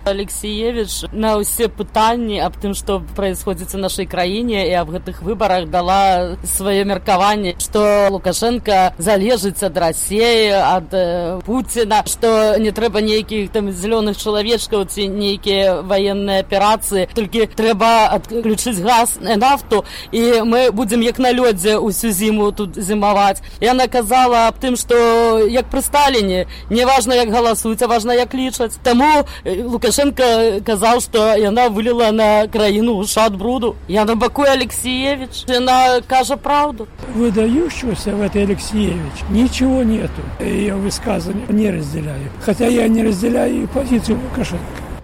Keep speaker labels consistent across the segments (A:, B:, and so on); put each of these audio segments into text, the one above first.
A: Алексеевич на все пытанні аб тым, што происходит в нашей краіне і аб гэтых выборах дала свое меркаванне, што Лукашенко залежыць ад России, ад Путина, што не трэба нейкіх там зеленых чалавечкаў ці нейкія военные операции, толькі трэба адключыць газ і нафту, і мы будем як на лёдзе усю зіму тут зімаваць. Яна казала аб тым, што як пры Сталіне, не важна як галасуюць, а важна як лічаць. Таму Лукашенко казаў, што яна вылила на краіну ушат бруду. Я на баку Алексеевич. Она кажа правду.
B: Выдающегося в этой Алексеевич ничего нету. Ее высказывания не разделяю. Хотя я не разделяю и позицию Лукашенко.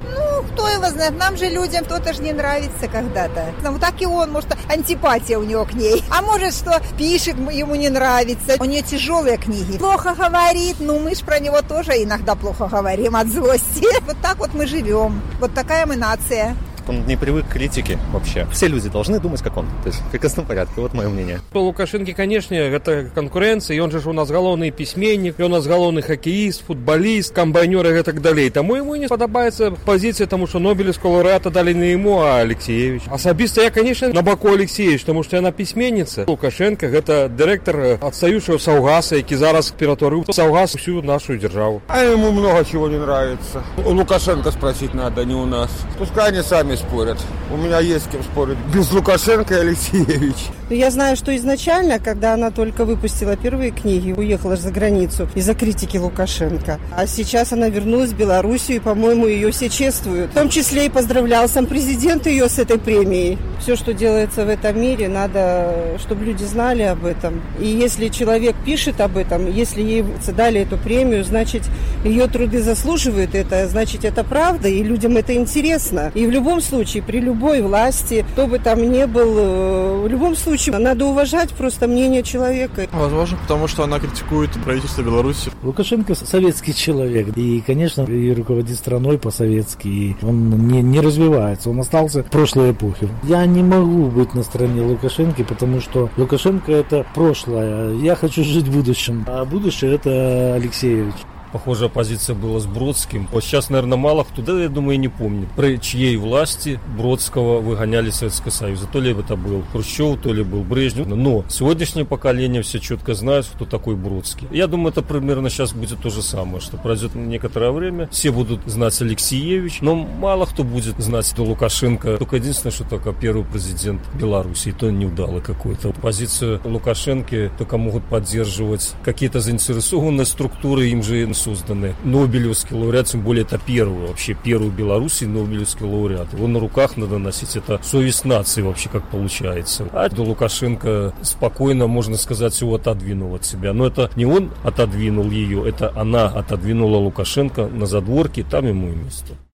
C: Кто его знает? Нам же людям кто-то же не нравится когда-то. Вот так и он, может, антипатия у него к ней. А может, что пишет, ему не нравится. У нее тяжелые книги. Плохо говорит, мы ж про него тоже иногда плохо говорим от злости. Вот так вот мы живем. Вот такая мы нация.
D: Он не привык к критике вообще. Все люди должны думать, как он. То есть в прекрасном порядке. Вот мое мнение.
E: У Лукашенко, конечно, это конкуренция. И он же у нас головный письменник, и у нас головный хоккеист, футболист, комбайнер и так далее. Тому ему не подобается позиция, потому что Нобелевского лауреата дали не ему, а Алексеевич. Особисто я, конечно, на боку Алексеевич, потому что она письменница. Лукашенко – это директор отстающего Саугаса, який зараз перетворив Саугас всю нашу державу.
F: А ему много чего не нравится. У Лукашенко спросить надо, не у нас. Пускай они сами спорят. У меня есть с кем спорить. Без Лукашенко и Алексеевич.
G: Я знаю, что изначально, когда она только выпустила первые книги, уехала за границу из-за критики Лукашенко. А сейчас она вернулась в Белоруссию, и, по-моему, ее все чествуют. В том числе и поздравлял сам президент ее с этой премией. Все, что делается в этом мире, надо, чтобы люди знали об этом. И если человек пишет об этом, если ей дали эту премию, значит, ее труды заслуживают это, значит, это правда, и людям это интересно. И в любом случае, при любой власти, кто бы там ни был, в любом случае, надо уважать просто мнение человека.
H: Возможно, потому что она критикует правительство Беларуси.
I: Лукашенко советский человек. И, конечно, и руководит страной по-советски. И он не развивается. Он остался в прошлой эпохе. Я не могу быть на стороне Лукашенко, потому что Лукашенко – это прошлое. Я хочу жить в будущем. А будущее – это Алексеевич.
E: Похожая позиция была с Бродским. Вот сейчас, наверное, мало кто, да, я думаю, не помнит, при чьей власти Бродского выгоняли из Советского Союза. То ли это был Хрущев, то ли был Брежнев. Но сегодняшнее поколение все четко знает, кто такой Бродский. Я думаю, это примерно сейчас будет то же самое, что пройдет некоторое время, все будут знать Алексеевич, но мало кто будет знать Лукашенко. Только единственное, что только первый президент Беларуси, и то неудалый какой-то. Позицию Лукашенко только могут поддерживать какие-то заинтересованные структуры, им же созданы. Нобелевский лауреат, тем более это первый в Беларуси Нобелевский лауреат. Его на руках надо носить, это совесть нации вообще как получается. А Лукашенко спокойно, можно сказать, его отодвинул от себя. Но это не он отодвинул ее, это она отодвинула Лукашенко на задворке, там ему и место.